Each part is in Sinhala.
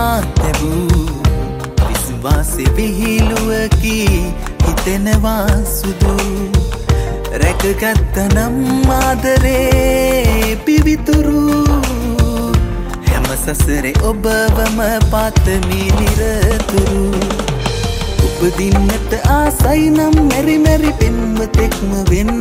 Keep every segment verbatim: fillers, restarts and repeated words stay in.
තැබූ විශ්වාසෙ විහිළුවකි හිතෙනවා සුදු රැකගත්තනම් ආදරේ පිවිතුරු හැම සසරේ ඔබවම පාතමි නිරතුරු උපදින්නට ආසයි නම් මෙරි මෙරි පෙම්වතෙක්ම වෙන්න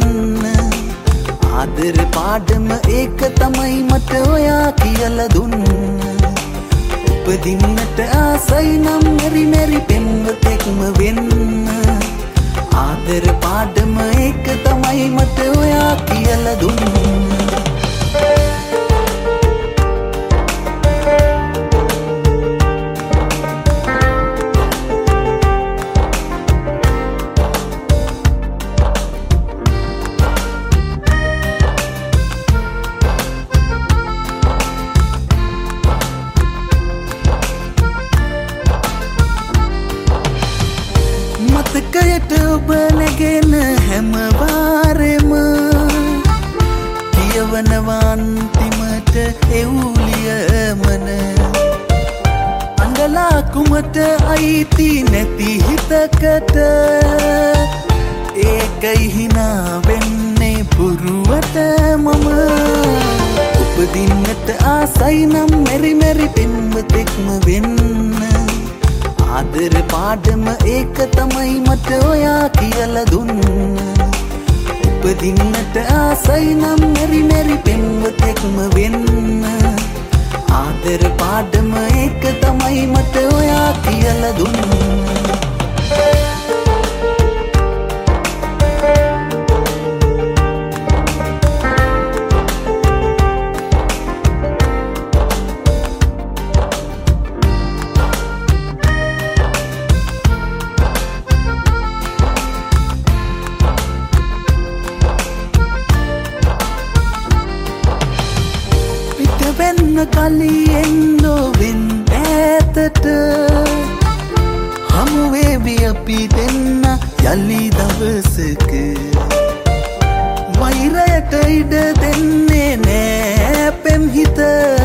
ආදර පාඩම ඒක තමයි මට ඔයා කියලා දුන්න උපදින්නට ආසයි නම් මෙරි මෙරි පෙම්වතෙක්ම වෙන්න ආදර පාඩම ඒක තමයි මට ඔයා කියලා දුන්න මතකයට ඔබ නැගෙන හැම වාරෙම කියවනවා අන්තිමට එවුලියමන අඬලා කුමට අයිති නැති හිතකට ඒකයි හිනා වෙන්නේ පුරුවට මම උපදින්නට ආසයි නම් මෙරි මෙරි පෙම්වතෙක්ම වෙන්න ආදර පාඩම ඒක තමයි මට ඔයා කියලා දුන්න උපදින්නට ආසයි නම් මෙරි මෙරි පෙම්වතෙක්ම වෙන්න ආදර පාඩම ඒක තමයි මට ඔයා කියලා දුන්න වෙන්න කලියෙන් නොවෙන් ඈතට හමුවේවි අපි දෙන්න යලි දවසක වෛරයට ඉඩ දෙන්නේ නෑ පෙම්හිත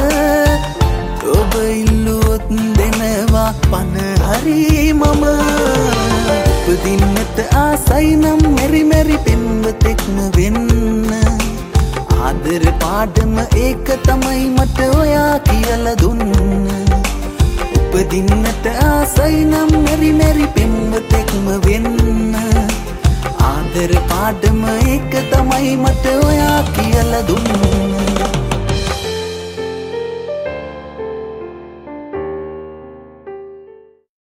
ඔබ ඉල්ලුවොත් දෙනවා පණ හරි මම උපදින්නට ආසයි නම් මෙරි මෙරි පෙම්වතෙක්ම වෙන්න ආදර පාඩම ඒක තමයි මට ඔයා කියලා දුන්න උපදින්නට ආසයි නම් මෙරි මෙරි පෙම්වතෙක්ම වෙන්න ආදර පාඩම ඒක තමයි මට ඔයා කියලා දුන්න